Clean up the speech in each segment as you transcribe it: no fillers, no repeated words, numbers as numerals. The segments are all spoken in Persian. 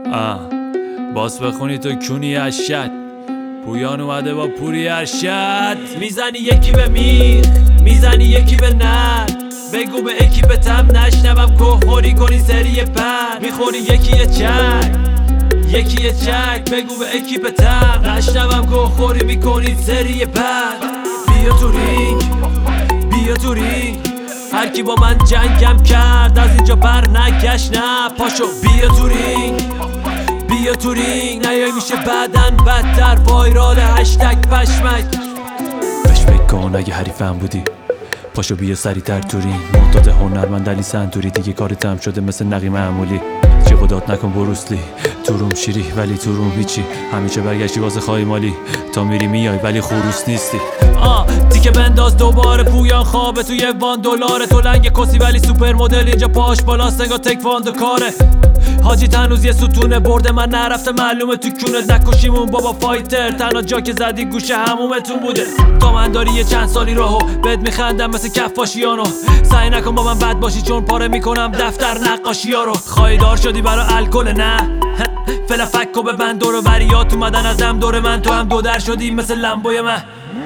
باز بخونی تو کونی ارشد. پویان اومده با پوری ارشد. میزنی یکی به میخ، میزنی یکی به نر. بگو به اکیپتم نشنوم که خوری کنی سری پر. میخوری یکی یه چک، یکی یه چک. بگو به اکیپتم نشنوم که خوری میکنی سری پر. بیا تو رینگ، بیا تو رینگ. هر کی با من جنگم کرد از اینجا بر نگشت. نه پاشو بیا تو رینگ، بیا تو رینگ. نیای میشه بعدن بدتر. وایرال هشتگ پشمک. بهش فکر کن اگه حریفم بودی. پاشو بیا سریعتر تو رینگ. معتاد هنرمند علی سنتوری. دیگه کارت هم شده مثل نقی معمولی. چی خدات نکن بروسلی. تو روم شیری ولی تو روم هیچی. همیشه برگشتی واسه خواهی مالی. تا میری میای ولی خروس نیستی. تیکه بنداز دوباره. پویان خوابه توی $1 تو لنگ کسی ولی سوپر مدل. اینجا پاش بالاست انگار تکواندو کاره. حاجی تنوز یه ستونه برده من نرفته. معلومه تو کونت نکشیمون بابا فایتر. تنها جا که زدی گوشه همومتون بوده. تا من داری یه چند سالی راهو بهت میخندم مثل کفاشیانو. سعی نکن با من بد باشی چون پاره میکنم دفتر نقاشیا رو. خواهیدار شدی برا الکل نه فلفکو به بند دور وریات اومدن از دم دور من. تو هم دودر شدی مثل لمبوی من.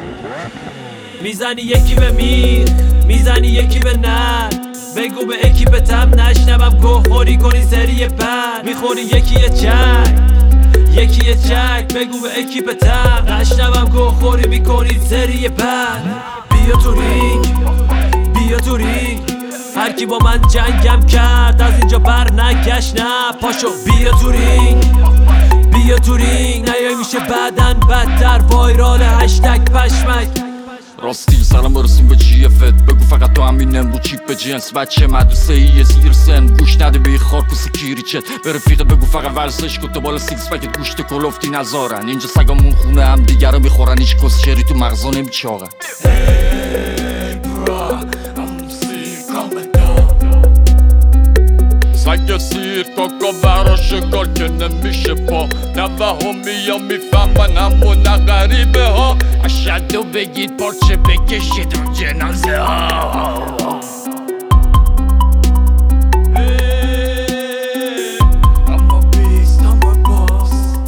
میزنی یکی به میخ، میزنی یکی به نر. بگو به اکیپتم نشنوم که خوری کنی سری پر. میخوری یکی یه چک، یکی یه چک. بگو به اکیپتم نشنوم که خوری میکنی سری پر. بیا تو رینگ، بیا تو رینگ. هر کی با من جنگم کرد از اینجا بر نگشت. نه پاشو بیا تو رینگ، بیا تو رینگ. نیای میشه بعدن بدتر. وایرال هشتگ پشمک. راستی سلام برسیم به جی افت. بگو فقط تو همین امرو چیپ به جنس. بچه مدرسه ای زیر سن. گوش نده به خارکوس کیریچت. به رفیقت بگو فقط ورزش کن. تو بالا سیکس پکت گوشت کلوفتی نذارن. اینجا سگامون خونه هم دیگه رو میخورن. هیچ کس شری تو مغزا نمیچاقن. سگ سیر کاکا براش کار که نمیشه پا. نوه ها میان میفهمن همون غریبه ها. اشدو بگید پارچه بکشید رو جنازه ها. اما بیست اما باس،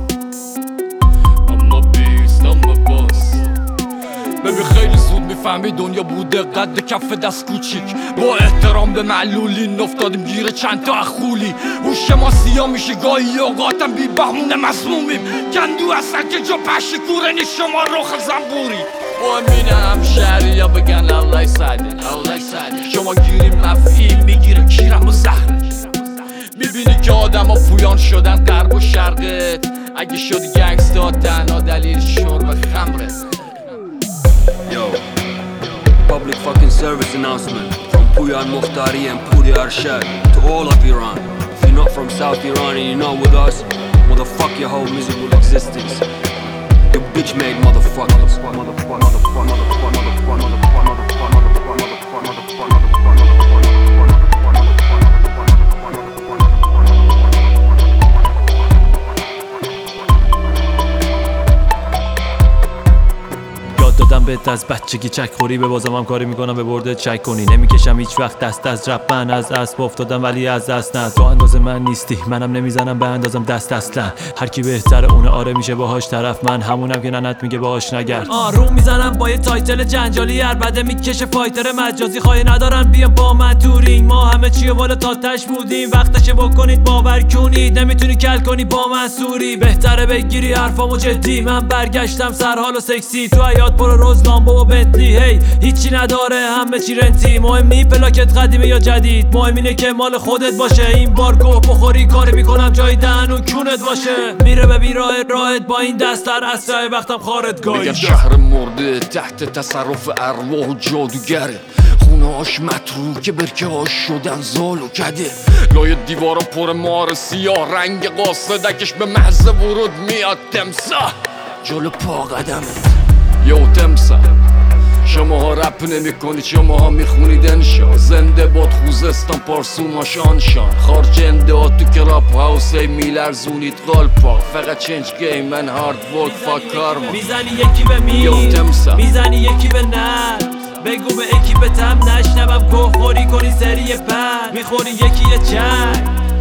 اما بیست اما باس. ببین خیلی زود میفهمی دنیا بوده قد کف دست کوچیک. با احترام به معلولین افتادیم گیره چند تا اخولی. هوش ما سیاه میشه گاهی اوقاتم بی بهونه مسمومیم. کندو هستن که جا پشت کورنی شما رخ زنبوری. با امین همشهری ها بگن الله سعده. شما گیری مفعیل میگیره کیرم و زهره. میبینی که آدم ها پویان شدن غرب و شرقت. اگه شدی گنگستا تنها دلیل شرب خمره. Yo, public fucking service announcement from Puyan Mokhtari and Puri Arshad to all of Iran. If you're not from South Iran and you're not with us, motherfuck your whole miserable existence. You bitch-made motherfuckers. دادم بهت از بچگی چک خوری. به بازم هم کاری میکنم به برده چک کنی. نمیکشم هیچ وقت دست از رپ. من از اسب افتادم ولی از دست نه. تو اندازه من نیستی منم نمیزنم به اندازم دست اصلا. هر کی بهتره اونه آره میشه باهاش طرف. من همونم که ننت میگه باهاش نگرد. روم میزنم با یه تایتل جنجالی. عربده میکشه فایتر مجازی. خواهی ندارن بیان با من تو رینگ. ما همه چیه بالا تا تش بودیم. وقتشه بکنید باور کنید. نمیتونی کل کنی با من سوری. بهتره بگیری حرفامو جدی. من برگشتم سرحال و سکسی. تو حیات پر روز لامبو و بنتلی. هی هیچی نداره همه چی رنتی. مهم نی پلاکت قدیمه یا جدید. مهم اینه که مال خودت باشه. این بار گوه بخوری کاری میکنم جای دهن و کونت باشه. میره به بیراه راحت با این دست در اسرع وقتم خاردگاهی. میگن شهر مرده تحت تصرف ارواح و جادوگره. خونه هاش متروکه برکه هاش شدن زال و کده. لای دیوارا پر مار سیاه. رنگ قاصدکش به محض ورود میاد تمساح جلو پا قدمه. یو تمساح شماها رپ نمی کنید. شماها میخونید انشا. زنده باد خوزستان پارسوماش آنشان. خارجنده ها تو کراپ هاوسه میلرزونید قلپا. فقط چنج گیم من هارد ورک فا کارما. میزنی یکی به میخ، میزنی یکی به نر. بگو به اکیپتم نشنوم که خوری کنی سری پر. میخوری یکی یه چک،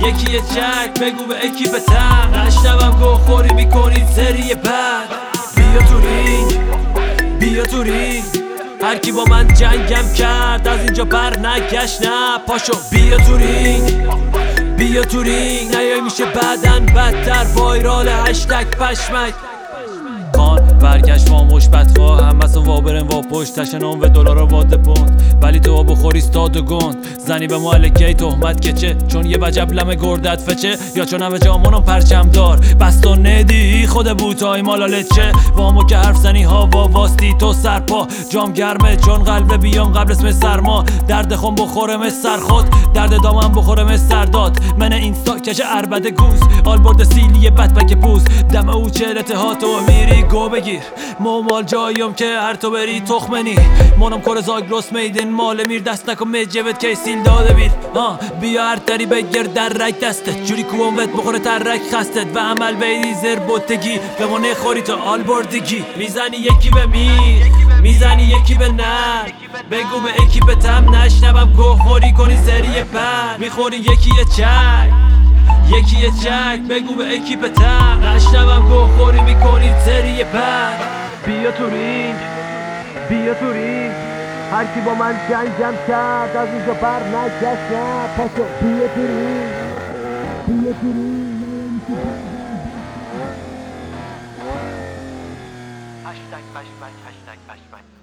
یکی چک بگو به اکیپتم نشنوم گوخوری میکنید سری بد بیا تو رینگ بیا تو رینگ هر کی با من جنگم کرد از اینجا بر نگشت نه پاشو بیا تو رینگ بیا تو رینگ نیای میشه بعدن بدتر وایرال هشتگ پشمک خان برگشت با مشبت خواهم مثلا وابرن وا پشتش نام و دلار واده پوند ولی تو بخوری استاد و گند زنی به مالکی تهمت کچه چون یه وجب لم گردت فچه یا چون همه جامونم پرچم دار بستو ندی خود بوتای مالا لچه وامو که حرف زنی هوا واستی تو سرپا جام گرمه چون قلب بیام قبل اسم سرما درد خون بخورم سر خود درد دامم بخورم سرداد من اینستا کش عربده گوز آلبرد سیلی بدبک پوز دم او چهلت ها تو میری گو بگیر مومال جایم که هر تو بری تخمنی مونم کور زاگروس میدن مال میر دست نکن مجبت که سیل داده بیر بیا هر تری بگیر در رک دستت جوری کومت بخوره ترک خستت و عمل بیدی زر بوتگی به ما نخوری تو آلبردگی میزنی یکی به میر میزنی یکی به نر بگو به اکیپتم نشنوم گوخوری کنی سری پر میخوری یکی چک یکی چک بگو به اکیپتم نشنوم گوخوری میکنید سری پر بیا تو رینگ بیا تو رینگ هر کی با من جنگم کرد از اینجا بر نگشت نه پاشو بیا تو رینگ بیا تو رینگ هشتگ پشمک